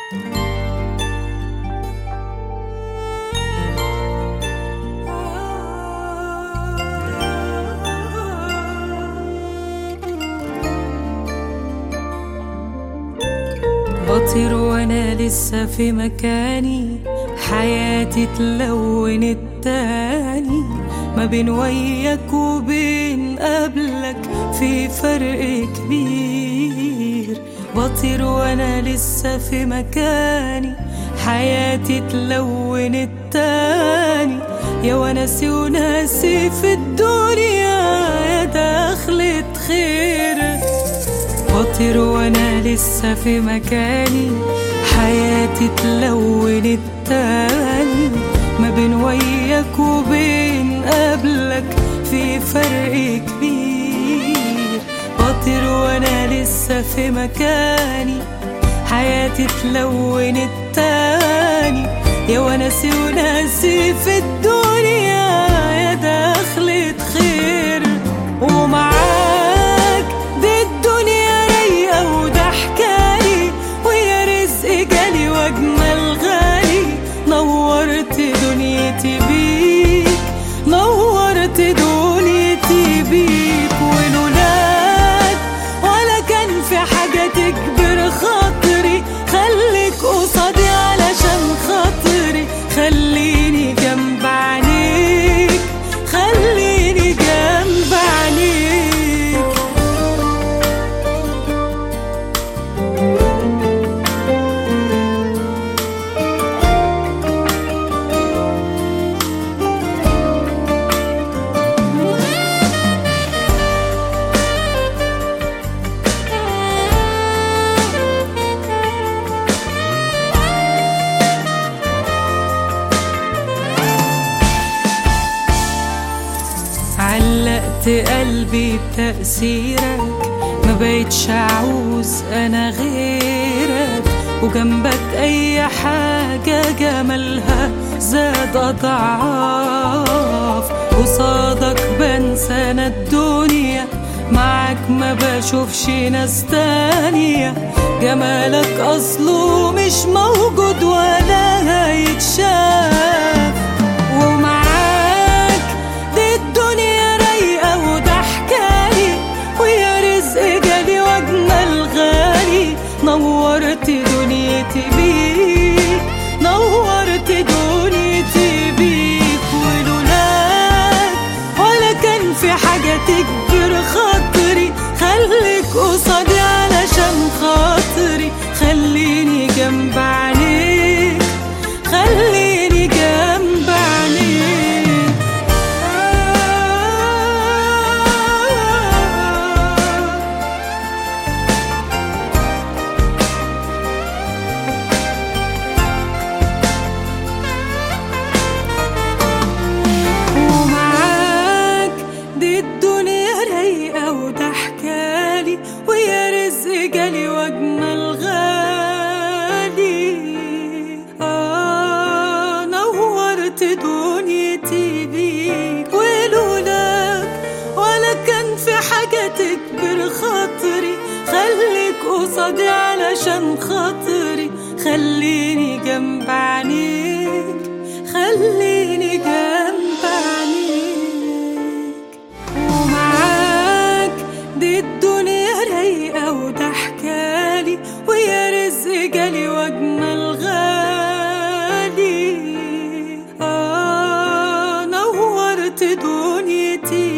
بطير وانا لسه في مكاني، حياتي تلونت تاني، ما بين وياك وبين قبلك في فرق كبير. بطير وانا لسه في مكاني، حياتي تلونت تاني، يا وناسي وناسي في الدنيا يا دخلة خير. بطير وانا لسه في مكاني، حياتي تلونت تاني، ما بين وياك وبين قبلك في فرق كبير. بطير وانا لسه في مكاني، حياتي تلونت تاني، يا وناسي وناسي في الدنيا يا دخلة خير. ومعاك دي الدنيا رايقة وده حكالي، ويا رزق جالي واجمل غالي، نورت دنيتي بيك، نورت دنيتي بيك. ولولاك ولا كان في حاجة تكبر خاطري، خليك قصادي علشان خاطري، خليني جنب عينيك، خليني جنب عينيك. علقت قلبي بتأثيرك، ما بقيتش أعوز أنا غيرك، وجنبك أي حاجة جمالها زاد أضعاف. قصادك بنسى أنا الدنيا، معاك ما بشوفش ناس تانية، جمالك أصله مش موجود ولا هيتشاف. ومعاك دي الدنيا رايقة وده حكالي، ويا رزق جالي واجمل غالي، نورت دنيتي بيك، نورت دنيتي بيك. ولولاك ولا كان في حاجة تكبر خاطري، خليك قصادي علشان خاطري، خليني جنب عينيك، خليني جنب عينيك. ومعاك دي الدنيا رايقة وده حكالي، ويا رزق جالي واجمل غالي، نورت دنيتي بيك. ولولاك ولا كان في حاجة تكبر خاطري، خليك قصادي علشان خاطري، خليني جنب عينيك، خليني جنب عينيك. ومعاك دي الدنيا رايقة وده حكالي، ويا رزق جالي واجمل غالي، نورت دنيتي